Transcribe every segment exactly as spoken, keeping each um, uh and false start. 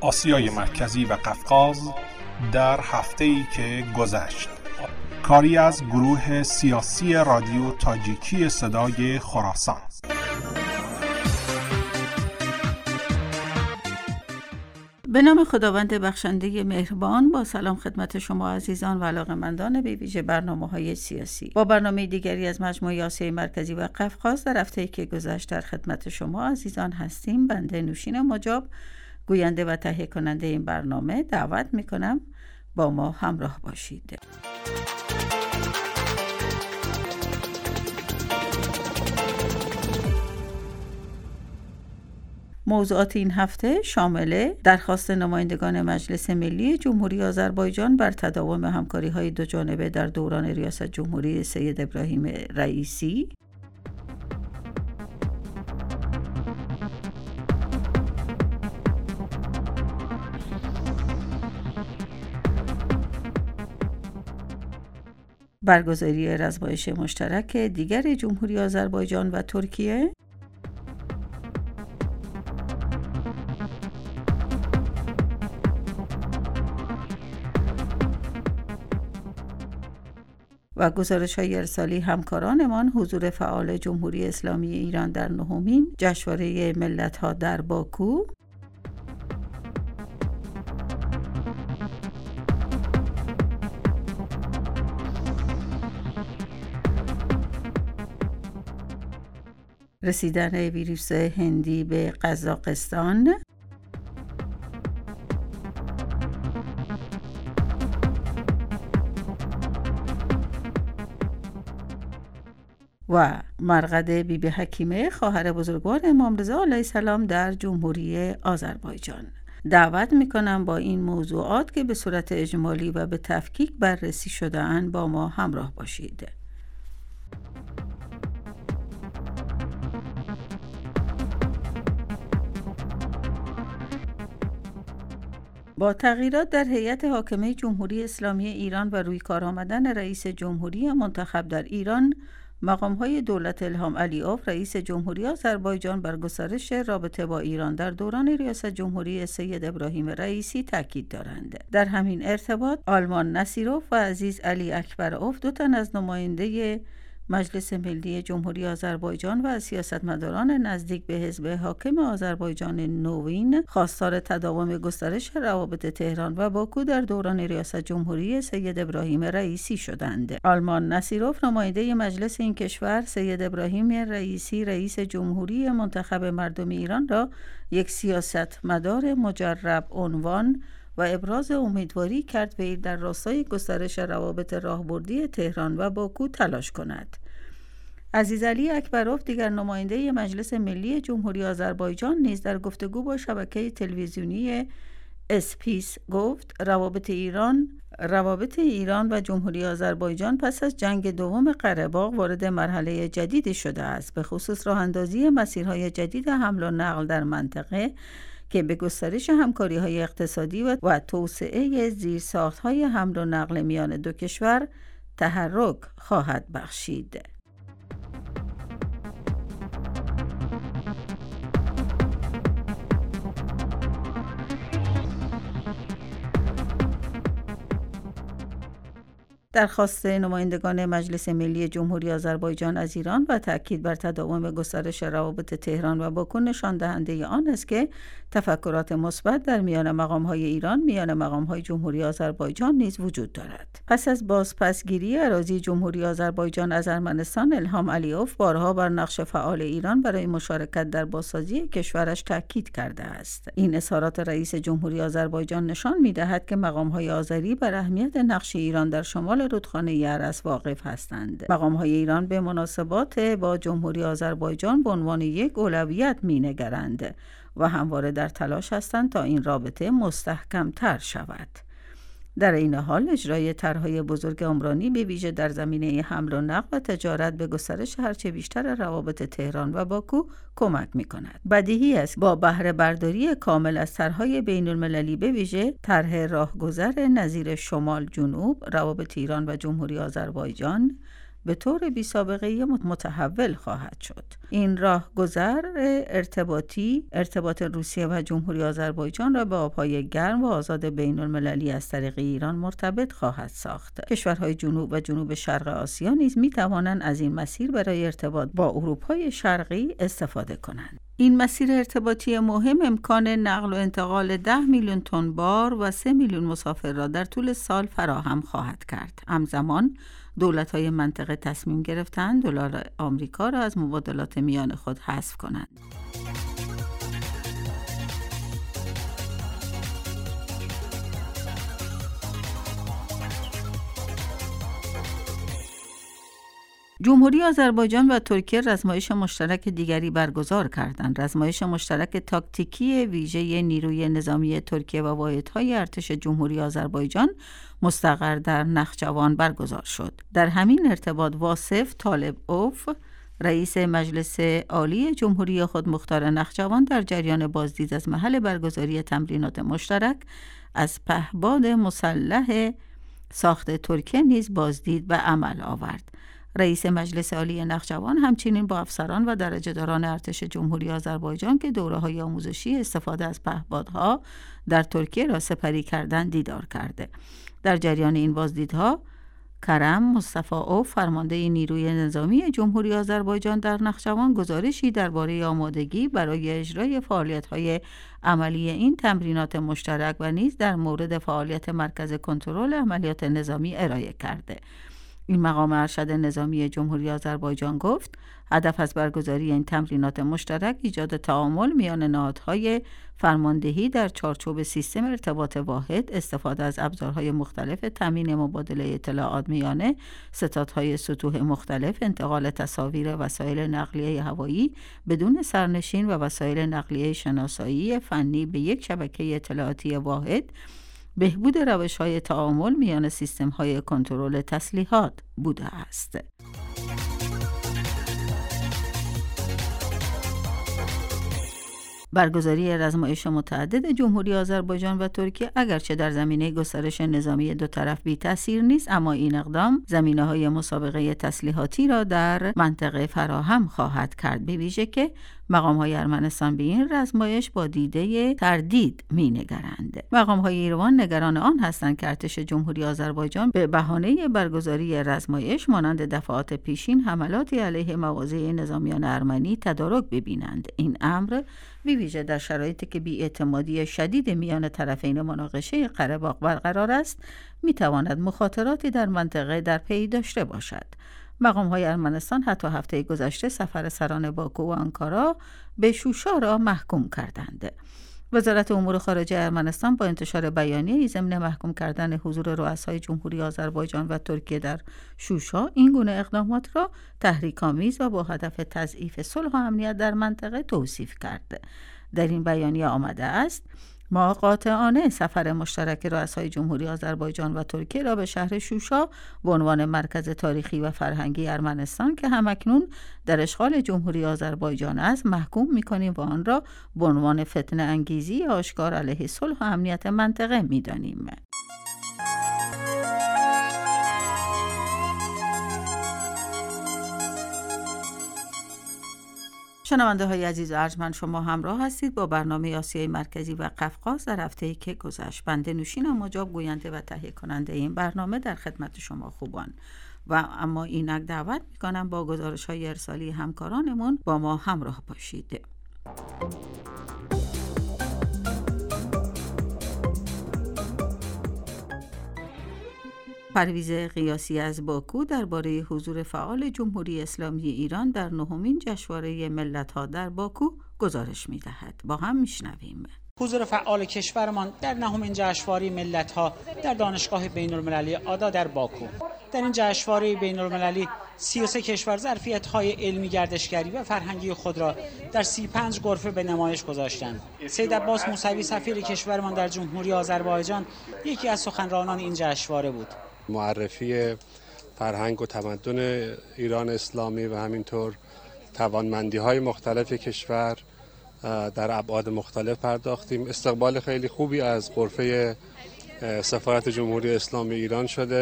آسیای مرکزی و قفقاز در هفته‌ای که گذشت. کاری از گروه سیاسی رادیو تاجیکی صدای خراسان. به نام خداوند بخشنده مهربان، با سلام خدمت شما عزیزان و علاقه‌مندان به ویژه برنامه‌های سیاسی. با برنامه دیگری از مجموعه آسیای مرکزی و قفقاز در هفته‌ای که گذشت در خدمت شما عزیزان هستیم. بنده نوشین مجاب، گوینده و تهیه کننده این برنامه، دعوت می‌کنم با ما همراه باشید. موضوعات این هفته شامل درخواست نمایندگان مجلس ملی جمهوری آذربایجان بر تداوم همکاری‌های دوجانبه در دوران ریاست جمهوری سید ابراهیم رئیسی، برگزاری رزمایش مشترک دیگر جمهوری آذربایجان و ترکیه، و گزارش‌های ارسالی همکارانمان حضور فعال جمهوری اسلامی ایران در نهمین جشنواره ملت‌ها در باکو، رسیدن ویروس هندی به قزاقستان و مرقد بی بی حکیمه خواهر بزرگوار امام رضا علیه السلام در جمهوری آذربایجان. دعوت میکنم با این موضوعات که به صورت اجمالی و به تفکیک بررسی شده اند با ما همراه باشید. با تغییرات در هیئت حاکمه جمهوری اسلامی ایران و روی کار آمدن رئیس جمهوری منتخب در ایران، مقام‌های دولت الهام علیوف رئیس جمهوری آذربایجان بر گسترش رابطه با ایران در دوران ریاست جمهوری سید ابراهیم رئیسی تاکید دارند. در همین ارتباط آلمان نصیروف و عزیز علی اکبروف، دو تن از نماینده مجلس ملی جمهوری آذربایجان و سیاستمداران نزدیک به حزب حاکم آذربایجان نوین، خواستار تداوم گسترش روابط تهران و باکو در دوران ریاست جمهوری سید ابراهیم رئیسی شدند. آلمان نصیروف، نماینده مجلس این کشور، سید ابراهیم رئیسی رئیس جمهوری منتخب مردم ایران را یک سیاستمدار مجرب عنوان و ابراز امیدواری کرد وی در راستای گسترش روابط راهبردی تهران و باکو تلاش کند. عزیزعلی اکبروف، دیگر نماینده مجلس ملی جمهوری آذربایجان، نیز در گفتگو با شبکه تلویزیونی اسپیس گفت روابط ایران روابط ایران و جمهوری آذربایجان پس از جنگ دوم قره باغ وارد مرحله جدیدی شده است، به خصوص راه‌اندازی مسیرهای جدید حمل و نقل در منطقه که به گسترش همکاری‌های اقتصادی و, و توسعه زیرساخت‌های حمل و نقل میان دو کشور تحرک خواهد بخشید. درخواست نمایندگان مجلس ملی جمهوری آذربایجان از ایران و تأکید بر تداوم گسترش روابط تهران و باکو نشان دهنده آن است که تفکرات مثبت در میان مقام‌های ایران میان مقام‌های جمهوری آذربایجان نیز وجود دارد. پس از بازپسگیری اراضی جمهوری آذربایجان از ارمنستان، الهام علیوف بارها بر نقش فعال ایران برای مشارکت در بازسازی کشورش تأکید کرده است. این اظهارات رئیس جمهوری آذربایجان نشان می‌دهد که مقام‌های آذری بر اهمیت نقش ایران در شمال رودخانه ارس واقف هستند. مقام‌های ایران به مناسبات با جمهوری آذربایجان به عنوان یک اولویت می‌نگرند و همواره در تلاش هستند تا این رابطه مستحکم‌تر شود. در این حال اجرای طرح‌های بزرگ عمرانی به ویژه در زمینه حمل و نقل و تجارت به گسترش هرچه بیشتر روابط تهران و باکو کمک می‌کند. بدیهی است با بهره برداری کامل از طرح‌های بین‌المللی به ویژه طرح راهگذر نظیر شمال جنوب، روابط ایران و جمهوری آذربایجان به طور بی سابقه متحول خواهد شد. این راهگذر ارتباطی ارتباط روسیه و جمهوری آذربایجان را به آبهای گرم و آزاد بین المللی از طریق ایران مرتبط خواهد ساخت. کشورهای جنوب و جنوب شرق آسیا نیز می توانند از این مسیر برای ارتباط با اروپای شرقی استفاده کنند. این مسیر ارتباطی مهم امکان نقل و انتقال ده میلیون تن بار و سه میلیون مسافر را در طول سال فراهم خواهد کرد. همزمان دولت‌های منطقه تصمیم گرفتند دلار آمریکا را از مبادلات میان خود حذف کنند. جمهوری آذربایجان و ترکیه رزمایش مشترک دیگری برگزار کردند. رزمایش مشترک تاکتیکی ویژه نیروی نظامی ترکیه و واحدهای ارتش جمهوری آذربایجان مستقر در نخجوان برگزار شد. در همین ارتباط واصف طالب اوف، رئیس مجلس عالی جمهوری خودمختار نخجوان، در جریان بازدید از محل برگزاری تمرینات مشترک از پهباد مسلح ساخت ترکیه نیز بازدید به عمل آورد. رئیس مجلس عالی نخجوان همچنین با افسران و درجه‌داران ارتش جمهوری آذربایجان که دوره‌های آموزشی استفاده از پهپادها در ترکیه را سپری کردند دیدار کرده. در جریان این بازدیدها کرم مصطفی او، فرمانده نیروی نظامی جمهوری آذربایجان در نخجوان، گزارشی درباره آمادگی برای اجرای فعالیت‌های عملی این تمرینات مشترک و نیز در مورد فعالیت مرکز کنترل عملیات نظامی ارائه کرده. این مقام ارشد نظامی جمهوری آذربایجان گفت هدف از برگزاری این تمرینات مشترک ایجاد تعامل میان نهادهای فرماندهی در چارچوب سیستم ارتباط واحد، استفاده از ابزارهای مختلف تامین مبادله اطلاعات میانه ستادهای سطوح مختلف، انتقال تصاویر وسایل نقلیه هوایی بدون سرنشین و وسایل نقلیه شناسایی فنی به یک شبکه اطلاعاتی واحد، بهبود روش‌های تعامل میان سیستم‌های کنترل تسلیحات بوده است. برگزاری رزمایش متعدد جمهوری آذربایجان و ترکیه اگرچه در زمینه گسترش نظامی دو طرف بی تأثیر نیست، اما این اقدام زمینه‌های مسابقه تسلیحاتی را در منطقه فراهم خواهد کرد، به ویژه که مقام‌های ارمنستان به این رزمایش با دیده تردید می‌نگرند. مقام‌های ایروان نگران آن هستند که ارتش جمهوری آذربایجان به بهانه برگزاری رزمایش مانند دفعات پیشین حملاتی علیه مواضع نظامیان ارمنی تدارک ببینند. این امر به ویژه در شرایطی که بی‌اعتمادی شدید میان طرفین مناقشه قره باغ برقرار است، می‌تواند مخاطراتی در منطقه در پی داشته باشد. مقام‌های ارمنستان حتی هفته گذشته سفر سران باکو و آنکارا به شوشا را محکوم کردند. وزارت امور خارجه ارمنستان با انتشار بیانیه‌ای ضمن محکوم کردن حضور رؤسای جمهوری آذربایجان و ترکیه در شوشا این گونه اقدامات را تحریک‌آمیز و با هدف تضعیف صلح و امنیت در منطقه توصیف کرد. در این بیانیه آمده است: ما قاطعانه سفر مشترک رؤسای جمهوری آذربایجان و ترکیه را به شهر شوشا به عنوان مرکز تاریخی و فرهنگی ارمنستان که همکنون در اشغال جمهوری آذربایجان است محکوم می‌کنیم و آن را به عنوان فتنه انگیزی آشکار علیه صلح و امنیت منطقه می‌دانیم. شنونده های عزیز و ارجمند، شما همراه هستید با برنامه آسیای مرکزی و قفقاز در هفته‌ای که گذشت. بنده نوشین مجاب گوینده و تهیه کننده این برنامه در خدمت شما خوبان و اما اینک دعوت میکنم با گزارش های ارسالی همکارانمون با ما همراه باشید. پرویز قیاسی از باکو درباره حضور فعال جمهوری اسلامی ایران در نهمین جشنواره ملت‌ها در باکو گزارش می‌دهد. با هم می‌شنویم. حضور فعال کشورمان در نهمین جشنواره ملت‌ها در دانشگاه بین‌المللی آدا در باکو. در این جشنواره بین‌المللی سی و سه کشور ظرفیت‌های علمی، گردشگری و فرهنگی خود را در سی و پنج غرفه به نمایش گذاشتند. سید عباس موسوی سفیر کشورمان در جمهوری آذربایجان یکی از سخنرانان این جشنواره بود. معرفی فرهنگ و تمدن ایران اسلامی و همینطور توانمندی‌های مختلف کشور در ابعاد مختلف پرداختیم. استقبال خیلی خوبی از غرفه سفارت جمهوری اسلامی ایران شده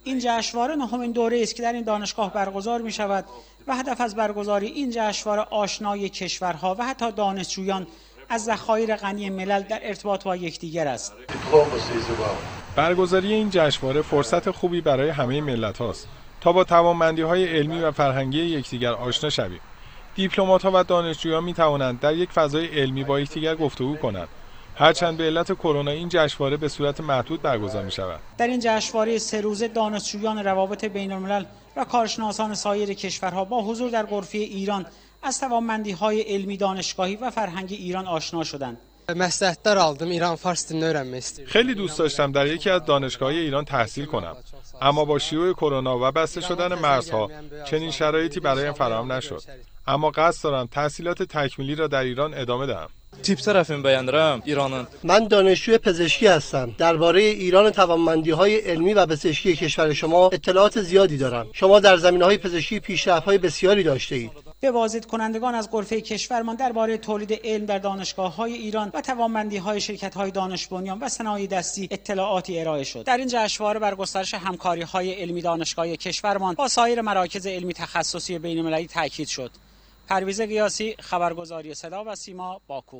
این جشنواره نهمین دوره است که در این دانشگاه برگزار می شود و هدف از برگزاری این جشنواره آشنایی کشورها و حتی دانشجویان از ذخایر غنی ملل در ارتباط با یکدیگر است. برگزاری این جشنواره فرصت خوبی برای همه ملت هاست تا با توانمندی‌های علمی و فرهنگی یکدیگر آشنا شویم. دیپلمات‌ها و دانشجویان می‌توانند در یک فضای علمی با یکدیگر گفتگو کنند. هرچند به علت کرونا این جشنواره به صورت محدود برگزار می‌شود. در این جشنواره سه روزه دانشجویان روابط بین‌الملل و کارشناسان سایر کشورها با حضور در غرفه ایران از توانمندی‌های علمی، دانشگاهی و فرهنگی ایران آشنا شدند. مصلحت‌دار aldım ایران فارس dilini öğrenmek istedim. خیلی دوست داشتم در یکی از دانشگاه‌های ایران تحصیل کنم، اما با شیوع کرونا و بسته شدن مرزها چنین شرایطی برایم فراهم نشد. اما قصد دارم تحصیلات تکمیلی را در ایران ادامه دهم. تیپ طرفیم بیندرم ایرانن. من دانشجوی پزشکی هستم. درباره ایران توانمندی‌های علمی و پزشکی کشور شما اطلاعات زیادی دارم. شما در زمینه‌های پزشکی پیشرفت‌های بسیاری داشته‌اید. به بازدید کنندگان از غرفه کشورمان درباره تولید علم در دانشگاه‌های ایران و توانمندی‌های شرکت‌های دانش بنیان و صنایع دستی اطلاعاتی ارائه شد. در این جشنواره بر گسترش همکاری‌های علمی دانشگاهی کشورمان با سایر مراکز علمی تخصصی بین‌المللی تاکید شد. پرویز قیاسی، خبرگزاری صدا و سیما، باکو.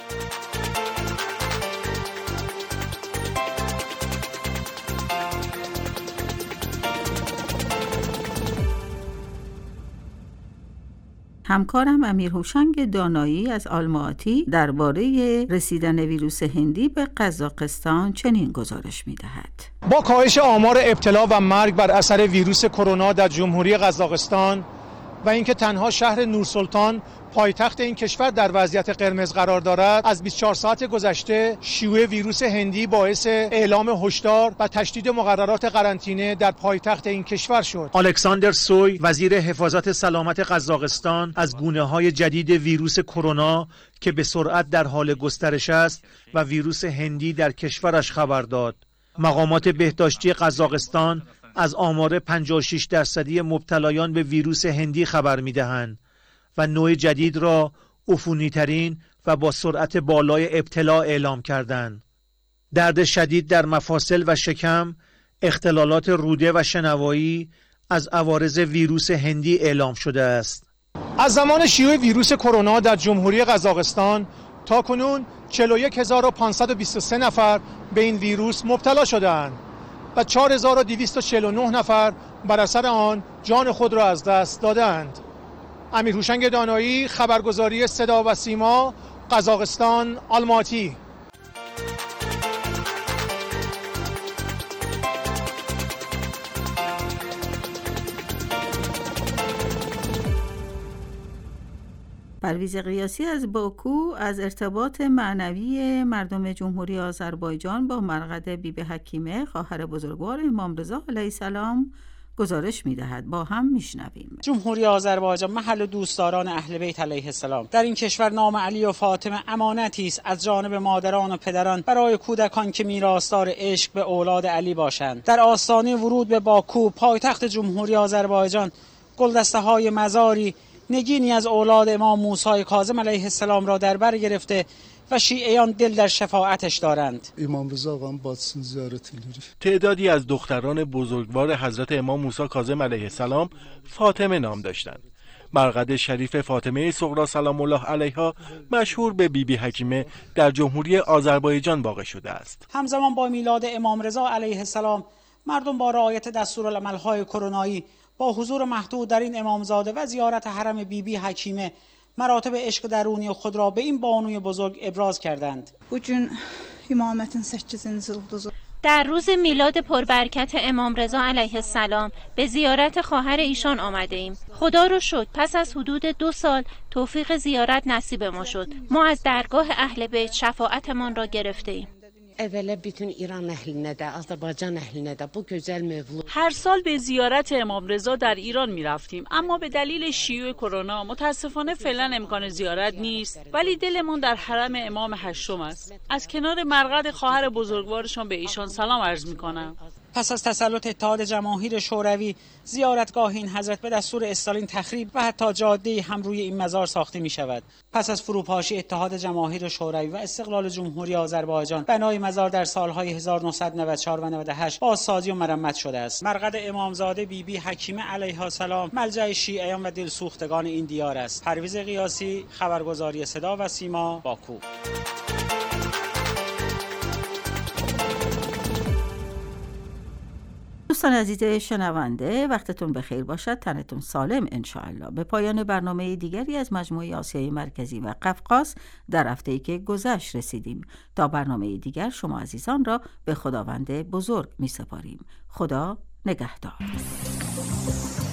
همکارم امیر هوشنگ دانایی از آلماتی درباره رسیدن ویروس هندی به قزاقستان چنین گزارش می‌دهد. با کاهش آمار ابتلا و مرگ بر اثر ویروس کرونا در جمهوری قزاقستان و اینکه تنها شهر نورسلطان پایتخت این کشور در وضعیت قرمز قرار دارد، از بیست و چهار ساعت گذشته شیوع ویروس هندی باعث اعلام هشدار و تشدید مقررات قرنطینه در پایتخت این کشور شد. الکساندر سوی، وزیر حفاظت سلامت قزاقستان، از گونه‌های جدید ویروس کرونا که به سرعت در حال گسترش است و ویروس هندی در کشورش خبر داد. مقامات بهداشتی قزاقستان از آمار پنجاه و شش درصدی مبتلایان به ویروس هندی خبر می‌دهند و نوع جدید را عفونی‌ترین و با سرعت بالای ابتلا اعلام کردند. درد شدید در مفاصل و شکم، اختلالات روده و شنوایی از عوارض ویروس هندی اعلام شده است. از زمان شیوع ویروس کرونا در جمهوری قزاقستان تا کنون چهل و یک هزار و پانصد و بیست و سه نفر به این ویروس مبتلا شدند و چهار هزار و دویست و چهل و نه نفر بر اثر آن جان خود را از دست دادند. امیر هوشنگ دانایی، خبرگزاری صدا و سیما، قزاقستان، آلماتی. پرویز قیاسی از باکو از ارتباط معنوی مردم جمهوری آذربایجان با مرقد بیبی حکیمه خواهر بزرگوار امام رضا علیه السلام گزارش می‌دهد. با هم میشنویم. جمهوری آذربایجان محل دوستداران اهل بیت علیه السلام. در این کشور نام علی و فاطمه امانتی است از جانب مادران و پدران برای کودکان که میراثدار عشق به اولاد علی باشند. در آستانه ورود به باکو، پایتخت جمهوری آذربایجان، گلدسته‌های مزاری نگینی از اولاد امام موسی کاظم علیه السلام را در بر گرفته و شیعیان دل در شفاعتش دارند. امام رضا آقام بادسın زیارت edilir. تعدادی از دختران بزرگوار حضرت امام موسی کاظم علیه السلام فاطمه نام داشتند. مرقد شریف فاطمه صغرا سلام الله علیها مشهور به بیبی حکیمه در جمهوری آذربایجان واقع شده است. همزمان با میلاد امام رضا علیه السلام، مردم با رعایت دستورالعمل‌های کرونایی با حضور محدود در این امامزاده و زیارت حرم بیبی حکیمه مراتب عشق درونی خود را به این بانوی بزرگ ابراز کردند. Bugün imamətin səkkizinci ildizi. در روز میلاد پربرکت امام رضا علیه السلام به زیارت خواهر ایشان آمده ایم. خدا رو شکر پس از حدود دو سال توفیق زیارت نصیب ما شد. ما از درگاه اهل بیت شفاعتمان را گرفته ایم. evvela bütün İran əhlinə də, Azərbaycan əhlinə də bu gözəl mövlud. هر سال به زیارت امام رضا در ایران می رفتیم، اما به دلیل شیوع کرونا متاسفانه فعلا امکان زیارت نیست، ولی دلمون در حرم امام هشتم است. از کنار مرقد خواهر بزرگوارشان به ایشان سلام عرض می کنم. پس از تسلط اتحاد جماهیر شوروی زیارتگاه این حضرت به دستور استالین تخریب و حتی جاده هم روی این مزار ساخته می شود. پس از فروپاشی اتحاد جماهیر شوروی و استقلال جمهوری آذربایجان، بنای مزار در سالهای هزار و نهصد و نود و چهار و نود و هشت بازسازی و مرمت شده است. مرقد امامزاده بی بی حکیمه علیها السلام ملجأ شیعیان و دلسوختگان این دیار است. پرویز قیاسی، خبرگزاری صدا و سیما، باکو. دوستان عزیز شنونده، وقتتون بخیر باشد، تنتون سالم انشاءالله. به پایان برنامه دیگری از مجموعه آسیای مرکزی و قفقاز در هفته‌ای که گذشت رسیدیم. تا برنامه دیگر شما عزیزان را به خداوند بزرگ می سپاریم. خدا نگهدار.